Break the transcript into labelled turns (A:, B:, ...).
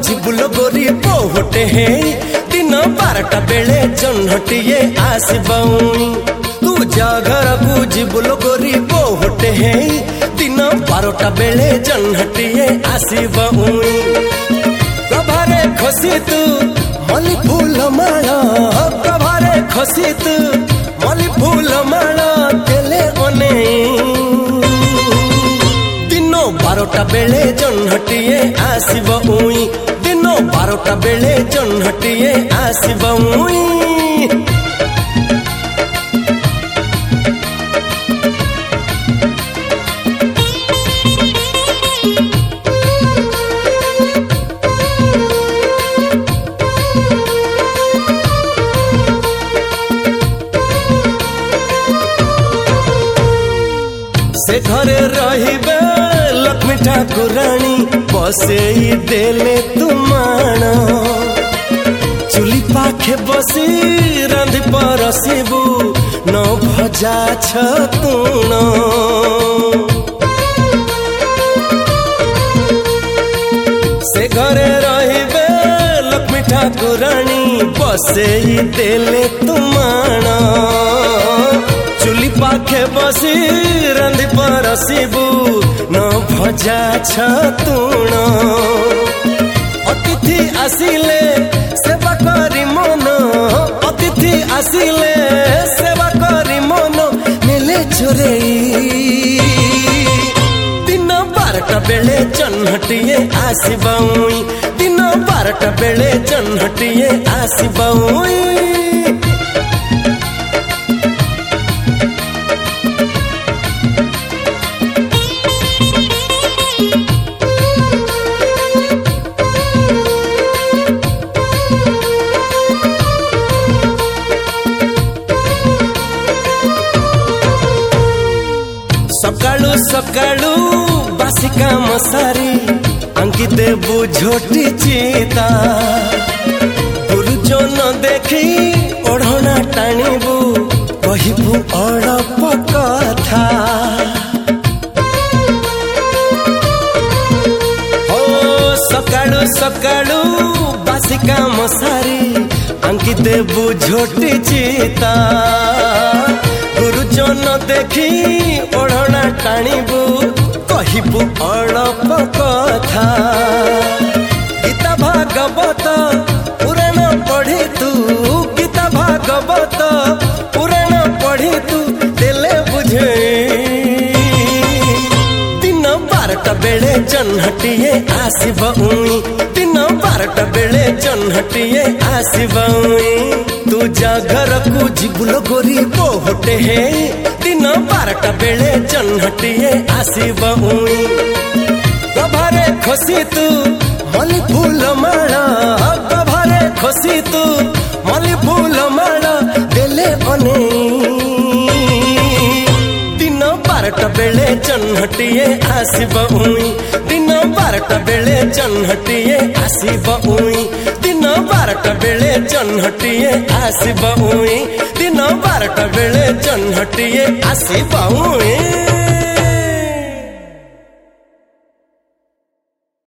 A: ଯିବୁଲ ଗୋରି ବୋହଟେ ହେଇ ଦିନ 12ଟା ବେଳେ ଜହ୍ନଟିଏ ଆସିବଉଣି ତୁ ଜାଗରକୁ ଯିବୁଲ ଗୋରି ବୋହଟେ ହେଇ ଦିନ 12ଟା ବେଳେ ଜହ୍ନଟିଏ ଆସିବଉଣି ପ୍ରଭାରେ ଖସି ତୁ ମଲ୍ଲି ଫୁଲ ମାଳ ପ୍ରଭାରେ ଖସି ତୁ ମଲ୍ଲି ଫୁଲ ମାଳ ଦେଲେ ଅନେଇ 12ଟା ବେଳେ ଜହ୍ନଟିଏ ଆସିବ ଉଇଁ ଦିନ 12ଟା ବେଳେ ଜହ୍ନଟିଏ ଆସିବ ଉଇଁ से घरे रहिबे लक्ष्मी ठाकुराणी बसेई देले तुमाण चुली पाखे बसी रांधि परसिबू न भजा छतुण से घरे रहिबे लक्ष्मी ठाकुराणी बसेई देले तुमाण चुली पाखे बसी रांधि परसिबू न भजा छतुण अतिथि आसिले सेवा करी मन अतिथि आसिले सेवा करी मन नेले चोरेई दिन 12टा बेले जह्नटिए आसिबउई दिन 12टा बेले जह्नटिए आसिबउई सकाळू सकाळू बासी काम सारी अंकी देबू झोटी चिता गुरुजन देखी ओढ़ना टाणीबू कहबू अड़प कथा ओ सकाळू सकाळू बासी काम सारी अंकी देबू झोटी चिता गुरुजन देखी ओढ़ना टाणीबू कहबू अड़प कथा गीता भागवत पुराण पढ़ी तू गीता भागवत पुराण पढ़ी तू देले बुझे दिन 12टा बेले जह्नटिए आसिब उई दिन 12टा बेले जह्नटिए आसिब उई तू जागरकू जिबुल गोरी बोहटे हे दिन 12टा बेले जह्नटिए आसिब उई प्रभारे खसी तू मल्ली फूल माला प्रभारे खसी तू मल्ली फूल माला देले अनेई दिन 12टा बेले जह्नटिए आसिब उई दिन 12टा बेले जह्नटिए आसिब उई दिन 12टा बेले जह्नटिए आसिब उई दिन 12टा बेले जह्नटिए आसिब उई।